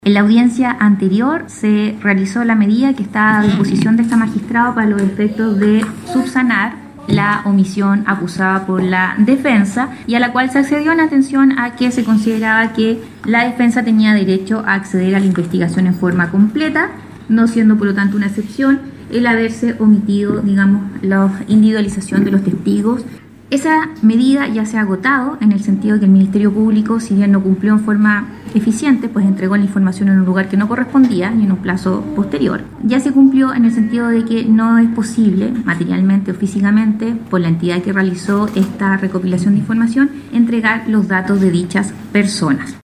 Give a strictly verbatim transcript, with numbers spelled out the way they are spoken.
En la audiencia anterior se realizó la medida que está a disposición de esta magistrada para los efectos de subsanar la omisión acusada por la defensa y a la cual se accedió en atención a que se consideraba que la defensa tenía derecho a acceder a la investigación en forma completa, no siendo por lo tanto una excepción el haberse omitido, digamos, la individualización de los testigos. Esa medida ya se ha agotado en el sentido de que el Ministerio Público, si bien no cumplió en forma eficiente, pues entregó la información en un lugar que no correspondía y en un plazo posterior. Ya se cumplió en el sentido de que no es posible, materialmente o físicamente, por la entidad que realizó esta recopilación de información, entregar los datos de dichas personas.